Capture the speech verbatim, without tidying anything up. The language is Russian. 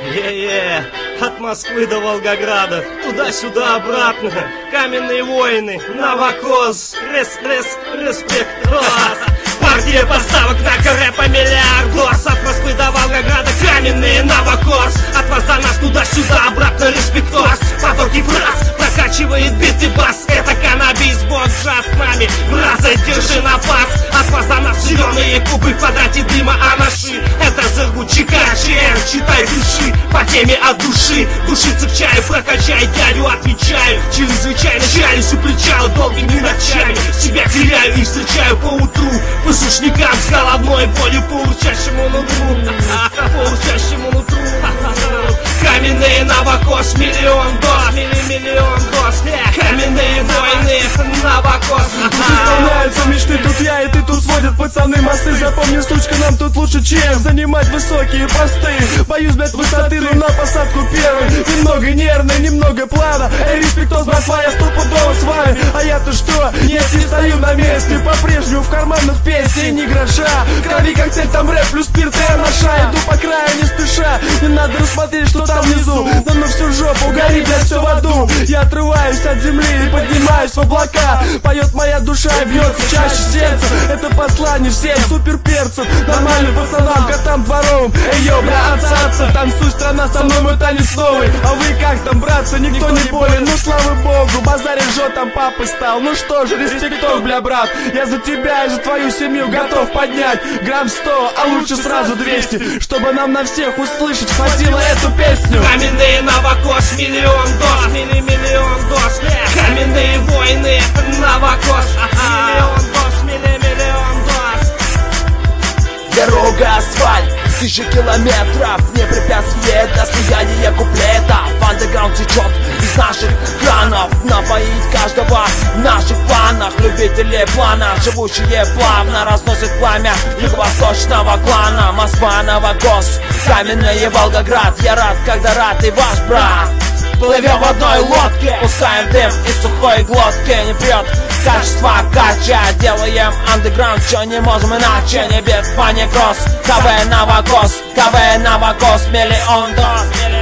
Е-е, от Москвы до Волгограда, туда-сюда, обратно, каменные воины, Новокос, рес, рес, респект, партия поставок на рэпа миллиардос. От Москвы до Волгограда, каменные Новокос, от вас до нас, туда-сюда, обратно, респектос. Потоки фраз прокачивает биты бас, это каннабис, бог, джаз с нами, браза, держи напас. От вас до нас зеленые кубы в квадрате дыма, анаши, это зыргу, чекай, читай души, по теме от души, душиться в чаю, прокачай дядю, отвечаю, чрезвычайно чаюсь у причала долгими ночами, себя теряю и встречаю по утру, по сушникам с головной болью, по урчащему нутру, по урчащему нутру. Каменные Новокос, миллион доз, миллион доз, каменные войны, Новокос. Тут исполняются мечты, тут я и ты, тут сводят пацаны мосты. Запомни, сучка, нам тут лучше, чем занимать высокие посты. Боюсь, блядь, высоты, но на посадку первый. Немного нервный, немного плана. Эй, респектос, братва, я стопудово с вами. А я-то что? Нет, не стою на месте. По-прежнему в карманах песни ни гроша. Крови как цель, там рэп плюс спирт и анаша. Иду по краю не спеша, не надо рассмотреть, что там внизу. Да ну всю жопу, гори, блядь, все в аду. Я отрываюсь от земли и поднимаюсь в облака. Поет моя душа и бьется чаще сердце. Это послание всем суперперцам, нормальным пацанам, котам дворовым. Эй, йо, бля, отца, танцуй, страна, со мной мой танец новый. А вы как там, братцы, никто не болен? Ну, слава богу, базарь ржет, там папы стал. Ну что же, респектов, бля, брат. Я за тебя и за твою семью готов поднять грамм сто, а лучше сразу двести, чтобы нам на всех услышать хватило эту песню. Каменные Новокос, миллион доз, милли миллион доз, каменные войны, Новокос, миллион доз, милли миллион доз. Дорога, асфальт, тысячи километров, не препятствие для слияния куплетов. Андеграунд течет из наших кранов, напоить каждого в наших планах. Любители плана, живущие плавно, разносят пламя юго-восточного клана. Москва, Новокос, каменные Волгоград. Я рад, когда рад и ваш брат. Плывем в одной лодке, пускаем дым из сухой глотки. Не прет качество кача, делаем андеграунд, что не можем иначе. Не без паник кросс, КВ Новокос, КВ Новокос, миллион доз.